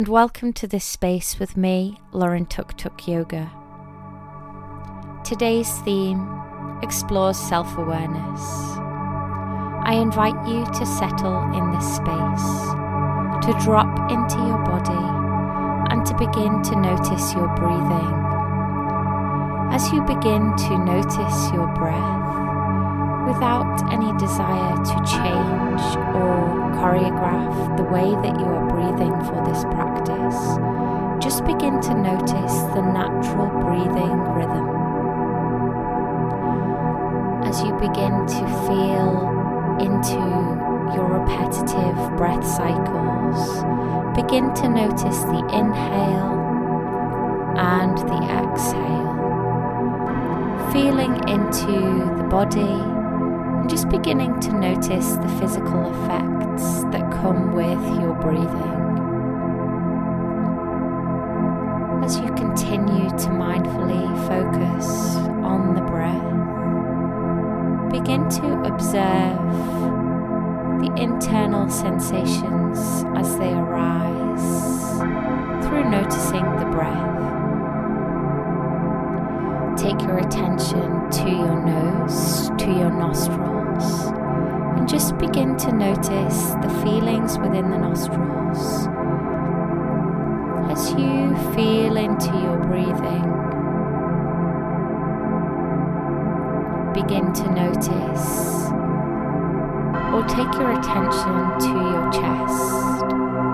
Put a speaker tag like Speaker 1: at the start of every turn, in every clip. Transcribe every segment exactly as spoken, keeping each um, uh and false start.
Speaker 1: and welcome to this space with me, Lauren Tuk Tuk Yoga. Today's theme explores self-awareness. I invite you to settle in this space, to drop into your body and to begin to notice your breathing. As you begin to notice your breath, without any desire to change or choreograph the way that you are breathing for this practice, just begin to notice the natural breathing rhythm. As you begin to feel into your repetitive breath cycles, begin to notice the inhale and the exhale, feeling into the body, and just beginning to notice the physical effects that come with your breathing. As you continue to mindfully focus on the breath, begin to observe the internal sensations as they arise through noticing the breath. Take your attention to your nose, to your nostrils, and just begin to notice the feelings within the nostrils. As you feel into your breathing, begin to notice or take your attention to your chest.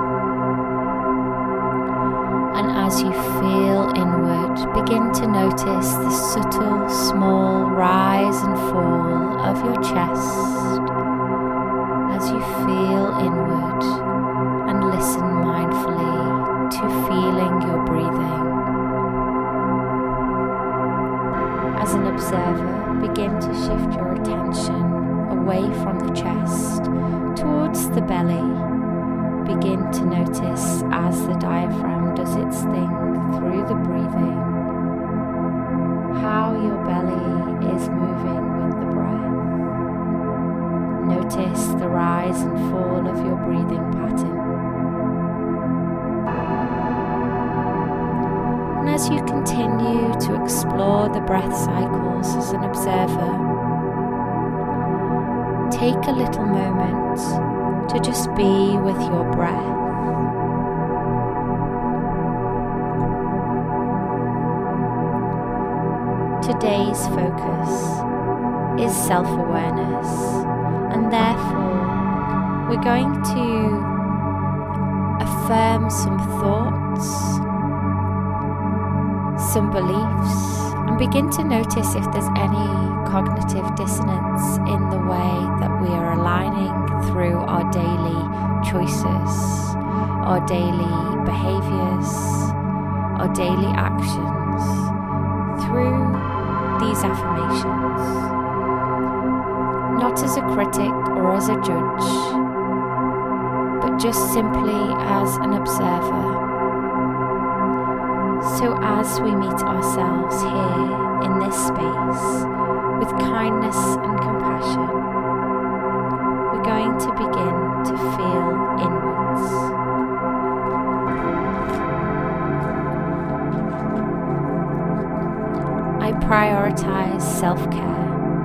Speaker 1: And as you feel inward, begin to notice the subtle, small rise and fall of your chest as you feel inward and listen mindfully to feeling your breathing. As an observer, begin to shift your attention away from the chest towards the belly. Begin to notice as the diaphragm does its thing through the breathing, how your belly is moving with the breath. Notice the rise and fall of your breathing pattern. And as you continue to explore the breath cycles as an observer, take a little moment to just be with your breath. Today's focus is self-awareness, and therefore we're going to affirm some thoughts, some beliefs, and begin to notice if there's any cognitive dissonance in the way that we are aligning through our daily choices, our daily behaviors, our daily actions, through these affirmations, not as a critic or as a judge, but just simply as an observer. So as we meet ourselves here in this space with kindness and compassion, we're going to begin to feel inwards. I prioritize self-care.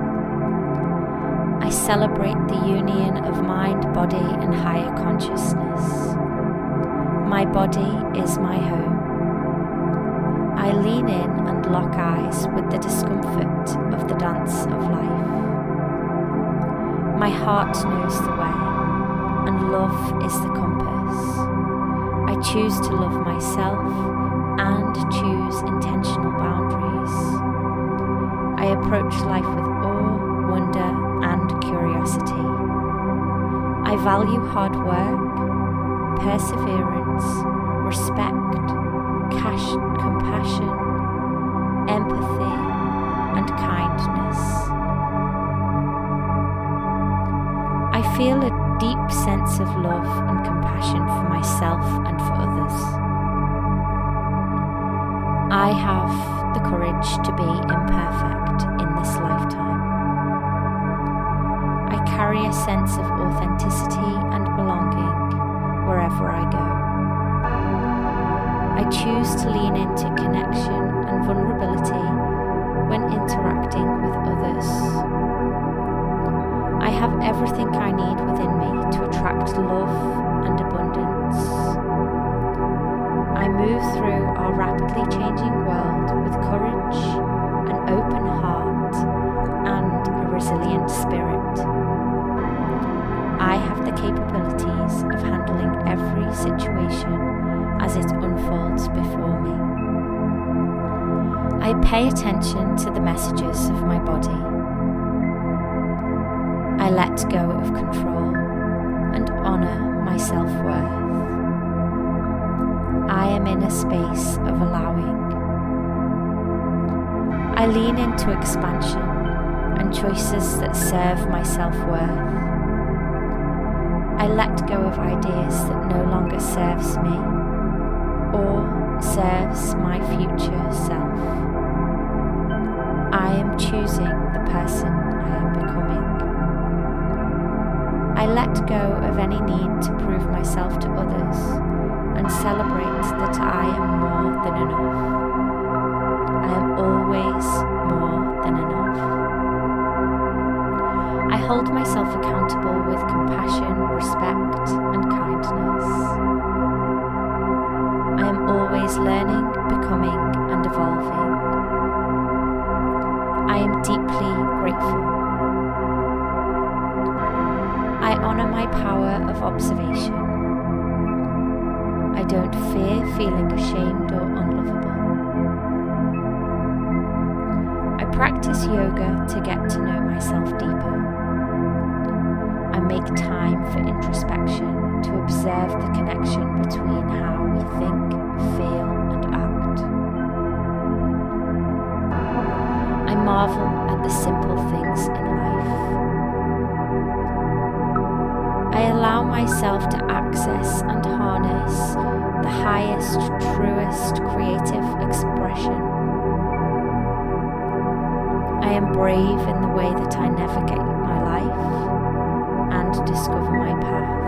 Speaker 1: I celebrate the union of mind, body, and higher consciousness. My body is my home. I lean in and lock eyes with the discomfort of the dance of life. My heart knows the way, and love is the compass. I choose to love myself and choose intentional boundaries. I approach life with awe, wonder, and curiosity. I value hard work, perseverance, respect, cash, compassion, empathy, and kindness. I feel a deep sense of love and compassion for myself and for others. I have the courage to be imperfect in this lifetime. I carry a sense of authenticity and belonging wherever I go. I choose to lean into connection and vulnerability when interacting with others. I have everything I need within me to attract love and abundance. I move through our rapidly changing world with courage, an open heart, and a resilient spirit. I have the capabilities of handling every situation as it unfolds before me. I pay attention to the messages of my body. I let go of control and honour my self-worth. I am in a space of allowing. I lean into expansion and choices that serve my self-worth. I let go of ideas that no longer serves me or serves my future self. I am choosing the person I am becoming. I let go of any need to prove myself to others and celebrate that I am more than enough. I am always more than enough. I hold myself accountable with compassion, respect, and kindness. I am always learning, becoming, and evolving. I am deeply grateful. I honour my power of observation. I don't fear feeling ashamed or unlovable. I practice yoga to get to know myself deeper. I make time for introspection to observe the connection between how we think, feel, and act. I marvel at the simple things in life. I allow myself to access and harness the highest, truest creative expression. I am brave in the way that I navigate my life and discover my path.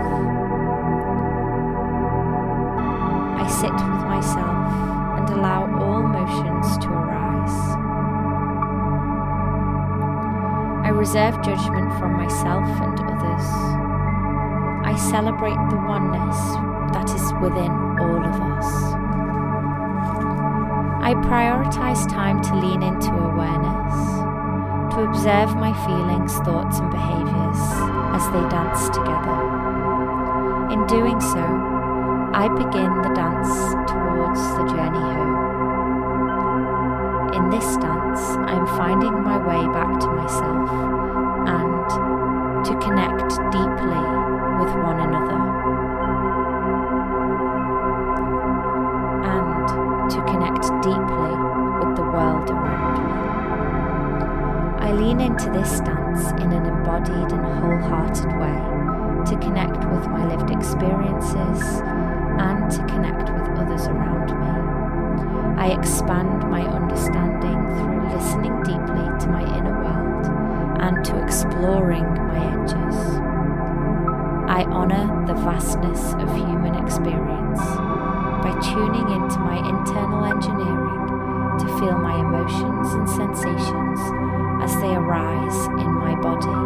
Speaker 1: I sit with myself and allow all emotions to arise. I reserve judgment from myself and others. I celebrate the oneness that is within all of us. I prioritize time to lean into awareness, to observe my feelings, thoughts, and behaviours as they dance together. In doing so, I begin the dance towards the journey home. In this dance, I am finding my way back to myself and to connect deeply with one another, and to connect deeply with the world around me. I lean into this dance in an embodied and wholehearted way to connect with my lived experiences and to connect with others around me. I expand my understanding through listening deeply to my inner world and to exploring my edges. I honour the vastness of human experience by tuning into my internal engineering to feel my emotions and sensations as they arise in my body.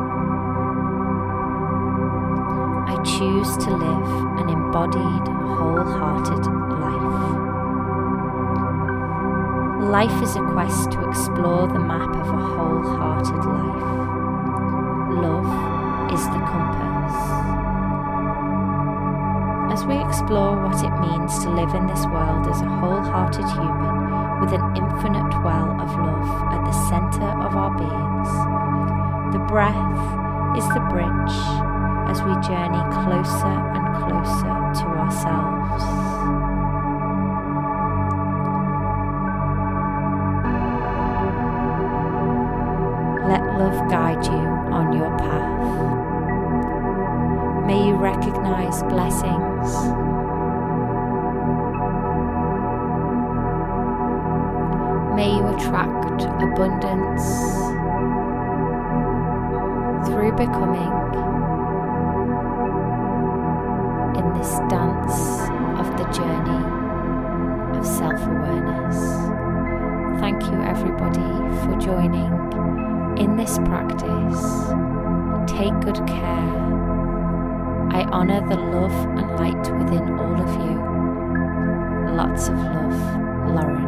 Speaker 1: I choose to live an embodied, wholehearted life. Life is a quest to explore the map of a wholehearted life. Love is the compass. As we explore what it means to live in this world as a wholehearted human with an infinite well of love at the centre of our beings, the breath is the bridge as we journey closer and closer to ourselves. Let love guide you on your path. May you recognize blessings. May you attract abundance through becoming in this dance of the journey of self-awareness. Thank you everybody for joining in this practice. Take good care. I honour the love and light within all of you. Lots of love, Lauren.